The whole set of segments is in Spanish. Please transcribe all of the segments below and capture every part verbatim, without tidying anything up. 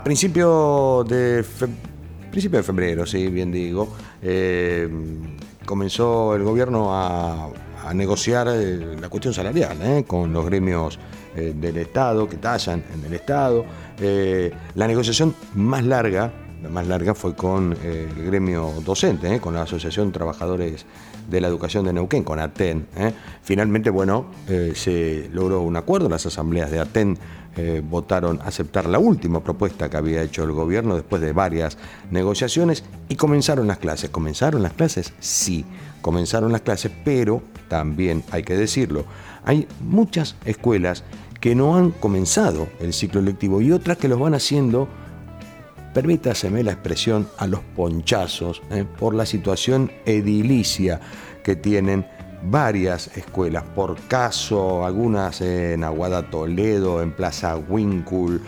Principio de, fe, principio de febrero, sí, bien digo, eh, comenzó el gobierno a, a negociar eh, la cuestión salarial eh, con los gremios eh, del Estado, que tallan en el Estado. Eh, la negociación más larga, la más larga fue con eh, el gremio docente, eh, con la Asociación de Trabajadores de la Educación de Neuquén, con ATEN. Eh. Finalmente, bueno, eh, se logró un acuerdo, las asambleas de ATEN Eh, votaron aceptar la última propuesta que había hecho el gobierno después de varias negociaciones y comenzaron las clases. ¿Comenzaron las clases? Sí, comenzaron las clases, pero también hay que decirlo, hay muchas escuelas que no han comenzado el ciclo lectivo y otras que los van haciendo, permítaseme la expresión, a los ponchazos, eh, por la situación edilicia que tienen varias escuelas, por caso, algunas en Aguada Toledo, en Plaza Winkul,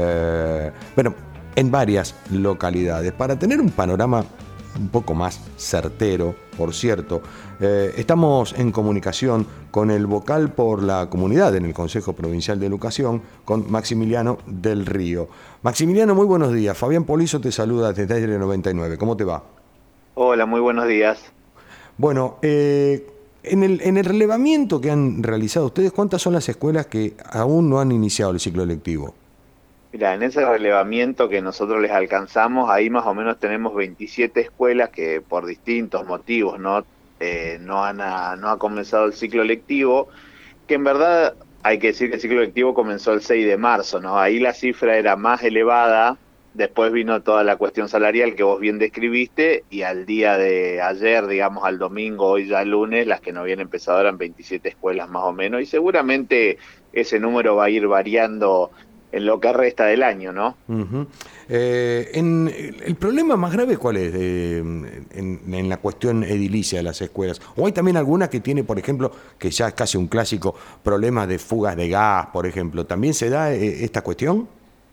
eh, bueno, en varias localidades. Para tener un panorama un poco más certero, por cierto, eh, estamos en comunicación con el vocal por la comunidad en el Consejo Provincial de Educación, con Maximiliano del Río. Maximiliano, muy buenos días. Fabián Polizo te saluda desde Aire noventa y nueve. ¿Cómo te va? Hola, muy buenos días. Bueno, eh, En el, en el relevamiento que han realizado ustedes, ¿cuántas son las escuelas que aún no han iniciado el ciclo lectivo? Mira, en ese relevamiento que nosotros les alcanzamos, ahí más o menos tenemos veintisiete escuelas que por distintos motivos no, eh, no, han, a, no ha comenzado el ciclo lectivo, que en verdad hay que decir que el ciclo lectivo comenzó el seis de marzo, ¿no? Ahí la cifra era más elevada. Después vino toda la cuestión salarial que vos bien describiste y al día de ayer, digamos al domingo, hoy ya lunes, las que no habían empezado eran veintisiete escuelas más o menos y seguramente ese número va a ir variando en lo que resta del año, ¿no? Uh-huh. Eh, en, ¿El problema más grave cuál es eh, en, en la cuestión edilicia de las escuelas? ¿O hay también alguna que tiene, por ejemplo, que ya es casi un clásico, problemas de fugas de gas, por ejemplo? ¿También se da eh, esta cuestión?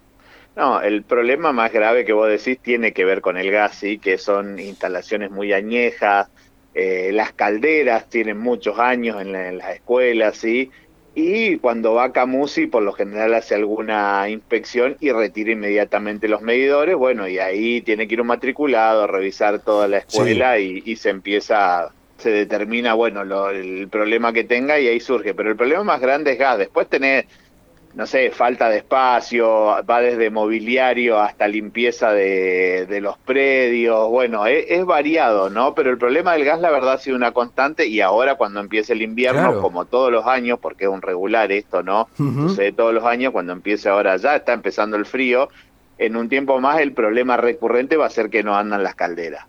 No, el problema más grave que vos decís tiene que ver con el gas, sí, que son instalaciones muy añejas, eh, las calderas tienen muchos años en, la, en las escuelas, sí, y cuando va Camusi por lo general hace alguna inspección y retira inmediatamente los medidores, bueno, y ahí tiene que ir un matriculado, revisar toda la escuela Sí. y, y se empieza, se determina, bueno, lo, el problema que tenga y ahí surge, pero el problema más grande es gas, después tenés no sé, falta de espacio, va desde mobiliario hasta limpieza de, de los predios, bueno, es, es variado, ¿no? Pero el problema del gas, la verdad, ha sido una constante y ahora cuando empiece el invierno, Claro. como todos los años, porque es un regular esto, ¿no? Uh-huh. Sucede todos los años, cuando empiece ahora ya, está empezando el frío, en un tiempo más el problema recurrente va a ser que no andan las calderas.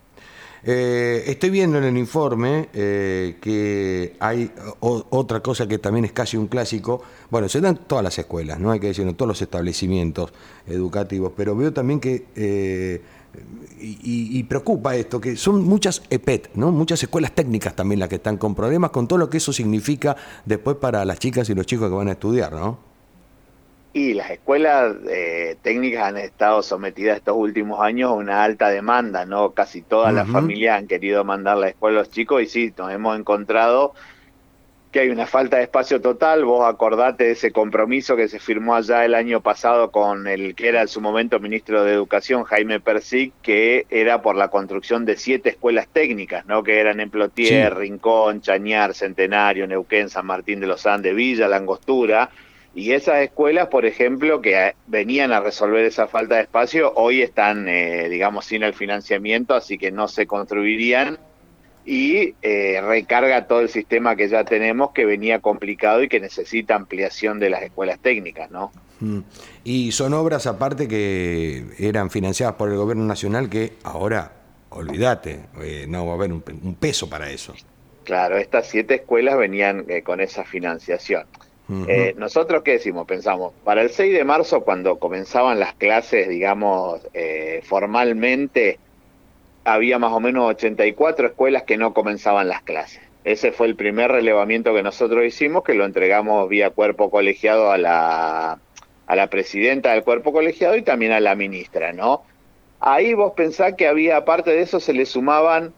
Eh, estoy viendo en el informe eh, que hay o, otra cosa que también es casi un clásico. Bueno, se dan todas las escuelas, no hay que decirlo, todos los establecimientos educativos, pero veo también que, eh, y, y preocupa esto, que son muchas E P E T, ¿no? Muchas escuelas técnicas también las que están con problemas, con todo lo que eso significa después para las chicas y los chicos que van a estudiar, ¿no? Y las escuelas eh, técnicas han estado sometidas estos últimos años a una alta demanda, ¿no? Casi todas las Uh-huh. familias han querido mandar la escuela a los chicos y sí, nos hemos encontrado que hay una falta de espacio total. Vos acordate de ese compromiso que se firmó allá el año pasado con el que era en su momento ministro de Educación, Jaime Persic, que era por la construcción de siete escuelas técnicas, ¿no? Que eran en Plotier, Sí. Rincón, Chañar, Centenario, Neuquén, San Martín de los Andes, Villa, La Angostura. Y esas escuelas, por ejemplo, que venían a resolver esa falta de espacio, hoy están, eh, digamos, sin el financiamiento, así que no se construirían y eh, recarga todo el sistema que ya tenemos, que venía complicado y que necesita ampliación de las escuelas técnicas, ¿no? Mm. Y son obras aparte que eran financiadas por el gobierno nacional que ahora, olvídate, eh, no va a haber un, un peso para eso. Claro, estas siete escuelas venían eh, con esa financiación. Uh-huh. Eh, nosotros, ¿qué decimos? Pensamos, para el seis de marzo, cuando comenzaban las clases, digamos, eh, formalmente, había más o menos ochenta y cuatro escuelas que no comenzaban las clases. Ese fue el primer relevamiento que nosotros hicimos, que lo entregamos vía cuerpo colegiado a la, a la presidenta del cuerpo colegiado y también a la ministra, ¿no? Ahí vos pensás que había, aparte de eso, se le sumaban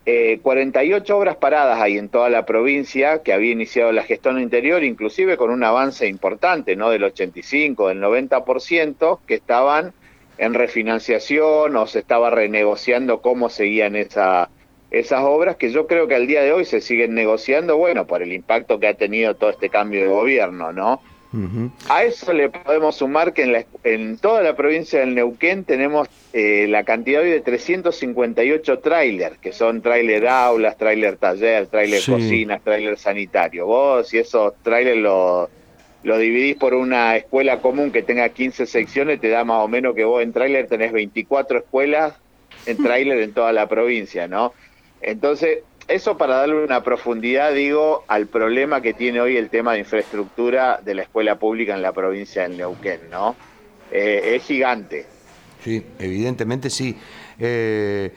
Eh, cuarenta y ocho obras paradas hay en toda la provincia que había iniciado la gestión anterior, inclusive con un avance importante, ¿no? Del ochenta y cinco, del noventa por ciento, que estaban en refinanciación o se estaba renegociando cómo seguían esa, esas obras, que yo creo que al día de hoy se siguen negociando, bueno, por el impacto que ha tenido todo este cambio de gobierno, ¿no? Uh-huh. A eso le podemos sumar que en, la, en toda la provincia del Neuquén tenemos eh, la cantidad hoy de trescientos cincuenta y ocho trailers, que son trailer aulas, trailer taller, trailer sí. cocinas, trailer sanitario. Vos, si esos trailers los lo dividís por una escuela común que tenga quince secciones, te da más o menos que vos en trailer tenés veinticuatro escuelas en trailer en toda la provincia, ¿no? Entonces, eso para darle una profundidad, digo, al problema que tiene hoy el tema de infraestructura de la escuela pública en la provincia del Neuquén, ¿no? Eh, es gigante. Sí, evidentemente sí. Eh,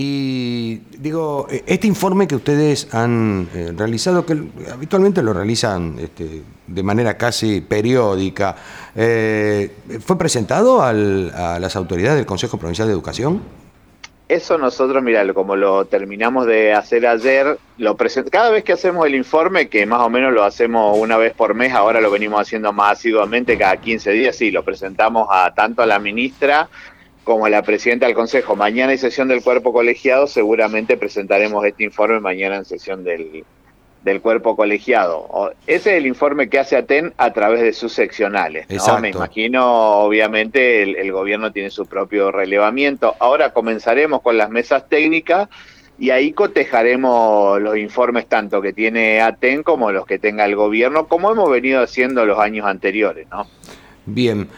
y digo, este informe que ustedes han eh, realizado, que habitualmente lo realizan este, de manera casi periódica, eh, ¿fue presentado al, a las autoridades del Consejo Provincial de Educación? Eso nosotros, mira, como lo terminamos de hacer ayer, lo present... cada vez que hacemos el informe, que más o menos lo hacemos una vez por mes, ahora lo venimos haciendo más asiduamente, cada quince días, sí, lo presentamos a tanto a la ministra como a la presidenta del Consejo. Mañana hay sesión del cuerpo colegiado, seguramente presentaremos este informe mañana en sesión del, del cuerpo colegiado. Ese es el informe que hace ATEN a través de sus seccionales, ¿no? Exacto. Me imagino, obviamente, el, el gobierno tiene su propio relevamiento. Ahora comenzaremos con las mesas técnicas y ahí cotejaremos los informes tanto que tiene ATEN como los que tenga el gobierno, como hemos venido haciendo los años anteriores, ¿no? Bien.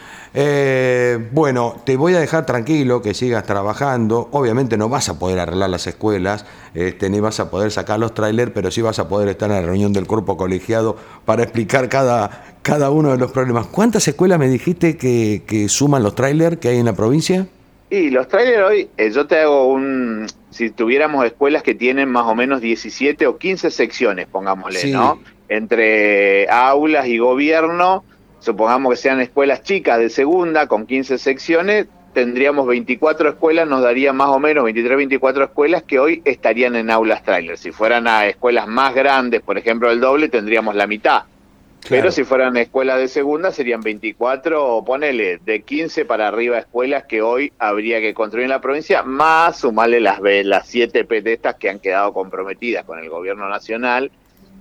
Eh, bueno, te voy a dejar tranquilo que sigas trabajando. Obviamente no vas a poder arreglar las escuelas, este, ni vas a poder sacar los trailers, pero sí vas a poder estar en la reunión del cuerpo colegiado para explicar cada, cada uno de los problemas. ¿Cuántas escuelas me dijiste que, que suman los trailers que hay en la provincia? Y los trailers hoy, eh, yo te hago un... Si tuviéramos escuelas que tienen más o menos diecisiete o quince secciones, pongámosle, sí. ¿no? Entre aulas y gobierno... Supongamos que sean escuelas chicas de segunda con quince secciones, tendríamos veinticuatro escuelas, nos daría más o menos veintitrés, veinticuatro escuelas que hoy estarían en aulas trailer. Si fueran a escuelas más grandes, por ejemplo el doble, tendríamos la mitad. Claro. Pero si fueran escuelas de segunda serían veinticuatro, o ponele de quince para arriba escuelas que hoy habría que construir en la provincia, más sumarle las, las siete P T estas que han quedado comprometidas con el gobierno nacional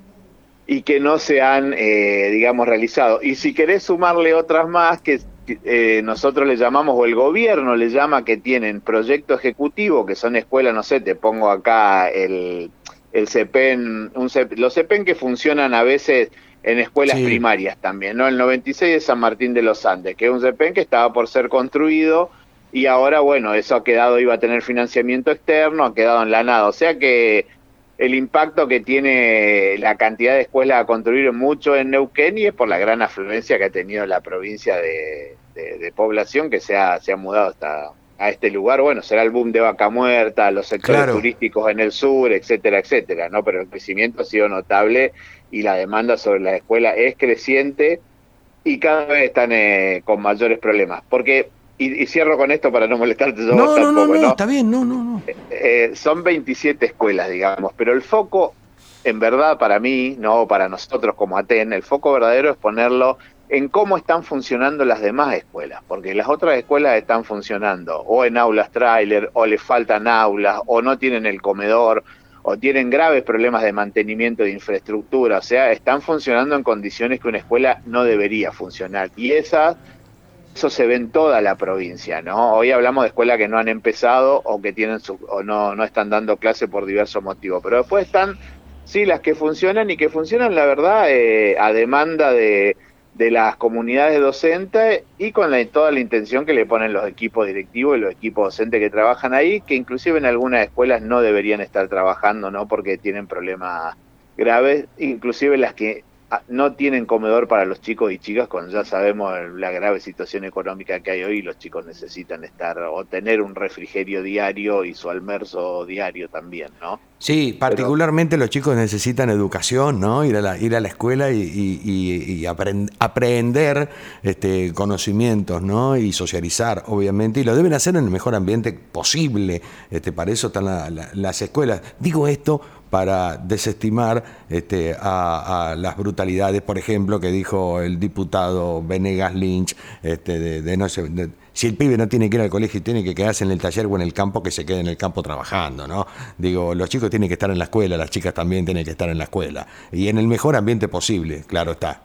y que no se han, eh, digamos, realizado. Y si querés sumarle otras más que eh, nosotros le llamamos, o el gobierno le llama, que tienen proyecto ejecutivo, que son escuelas, no sé, te pongo acá el, el CEPEN, un CEPEN, los CEPEN que funcionan a veces en escuelas sí. primarias también, ¿no? El noventa y seis de San Martín de los Andes, que es un CEPEN que estaba por ser construido, y ahora, bueno, eso ha quedado, iba a tener financiamiento externo, ha quedado en la nada. O sea que el impacto que tiene la cantidad de escuelas a construir mucho en Neuquén, y es por la gran afluencia que ha tenido la provincia de, de, de población que se ha, se ha mudado hasta a este lugar. Bueno, será el boom de Vaca Muerta, los sectores claro. turísticos en el sur, etcétera, etcétera, ¿no? Pero el crecimiento ha sido notable y la demanda sobre las escuelas es creciente y cada vez están eh, con mayores problemas. Porque Y, y cierro con esto para no molestarte yo no, vos no, tampoco, no, no, ¿no? Está bien, no, no, no. Eh, eh, son veintisiete escuelas, digamos, pero el foco, en verdad, para mí, no para nosotros como ATEN, el foco verdadero es ponerlo en cómo están funcionando las demás escuelas, porque las otras escuelas están funcionando o en aulas tráiler, o les faltan aulas, o no tienen el comedor, o tienen graves problemas de mantenimiento de infraestructura, o sea, están funcionando en condiciones que una escuela no debería funcionar, y esas... Eso se ve en toda la provincia, ¿no? Hoy hablamos de escuelas que no han empezado o que tienen su, o no, no están dando clase por diversos motivos, pero después están, sí, las que funcionan y que funcionan, la verdad, eh, a demanda de, de las comunidades docentes y con la, toda la intención que le ponen los equipos directivos y los equipos docentes que trabajan ahí, que inclusive en algunas escuelas no deberían estar trabajando, ¿no? Porque tienen problemas graves, inclusive las que no tienen comedor para los chicos y chicas, cuando ya sabemos la grave situación económica que hay hoy, los chicos necesitan estar o tener un refrigerio diario y su almuerzo diario también, ¿no? Sí, particularmente Pero, los chicos necesitan educación, ¿no? Ir a la, ir a la escuela y, y, y, y aprend, aprender este, conocimientos, ¿no? Y socializar, obviamente, y lo deben hacer en el mejor ambiente posible. Este, para eso están la, la, las escuelas. Digo esto para desestimar este, a, a las brutalidades, por ejemplo, que dijo el diputado Venegas Lynch, este, de, de no sé, de, si el pibe no tiene que ir al colegio y tiene que quedarse en el taller o en el campo, que se quede en el campo trabajando, ¿no? Digo, los chicos tienen que estar en la escuela, las chicas también tienen que estar en la escuela, y en el mejor ambiente posible, claro está.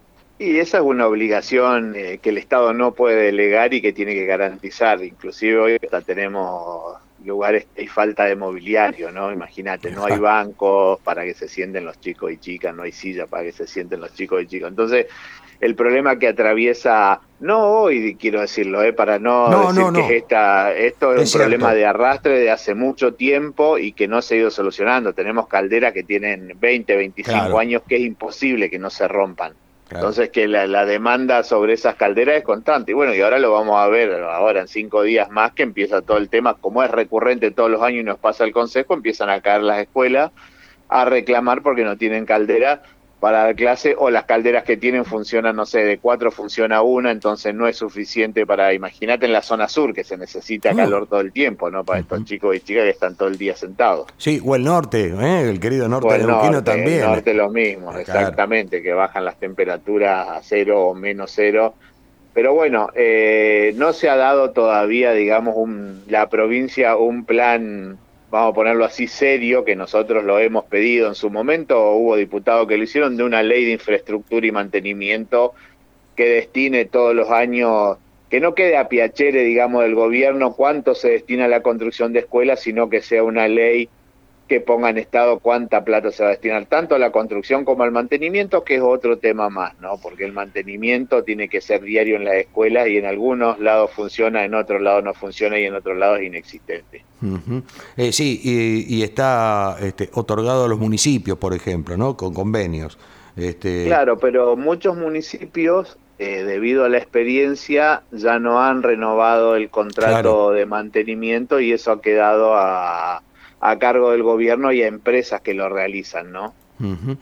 y esa es una obligación eh, que el Estado no puede delegar y que tiene que garantizar. Inclusive hoy hasta tenemos lugares que hay falta de mobiliario, ¿no? Imagínate, no hay bancos para que se sienten los chicos y chicas, no hay sillas para que se sienten los chicos y chicas. Entonces, el problema que atraviesa, no hoy quiero decirlo, eh, para no, No, decir no, que no. es esta, esto es, Es un problema cierto. de arrastre de hace mucho tiempo y que no se ha ido solucionando. Tenemos calderas que tienen veinte, veinticinco Claro, años que es imposible que no se rompan. claro. Entonces que la, la demanda sobre esas calderas es constante. Y bueno, y ahora lo vamos a ver, ahora en cinco días más que empieza todo el tema, como es recurrente todos los años y nos pasa el consejo, empiezan a caer las escuelas a reclamar porque no tienen caldera para dar clase, o las calderas que tienen funcionan, no sé, de cuatro funciona una, entonces no es suficiente para, imagínate en la zona sur que se necesita Uh, calor todo el tiempo, ¿no? Para uh-huh. estos chicos y chicas que están todo el día sentados. Sí, o el norte, ¿eh? El querido norte O el neuquino norte, el también. norte lo mismo, Claro. exactamente, que bajan las temperaturas a cero o menos cero. Pero bueno, eh, no se ha dado todavía, digamos, un, la provincia un plan, vamos a ponerlo así, serio, que nosotros lo hemos pedido en su momento. Hubo diputados que lo hicieron, de una ley de infraestructura y mantenimiento que destine todos los años, que no quede a piacere, digamos, del gobierno cuánto se destina a la construcción de escuelas, sino que sea una ley que ponga en estado cuánta plata se va a destinar tanto a la construcción como al mantenimiento, que es otro tema más, ¿no? Porque el mantenimiento tiene que ser diario en las escuelas y en algunos lados funciona, en otros lados no funciona y en otros lados es inexistente. Uh-huh. Eh, sí, y, y está este, otorgado a los municipios, por ejemplo, ¿no? Con convenios. Este... Claro, pero muchos municipios, eh, debido a la experiencia, ya no han renovado el contrato Claro. de mantenimiento y eso ha quedado a, a cargo del gobierno y a empresas que lo realizan, ¿no? Uh-huh.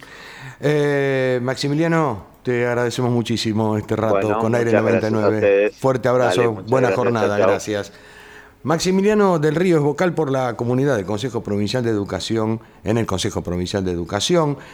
eh, Maximiliano, te agradecemos muchísimo este rato Bueno, con Aire muchas noventa y gracias a nueve. ustedes. Fuerte abrazo, Dale, muchas buena gracias, jornada, chao, chao. gracias. Maximiliano del Río es vocal por la comunidad del Consejo Provincial de Educación en el Consejo Provincial de Educación.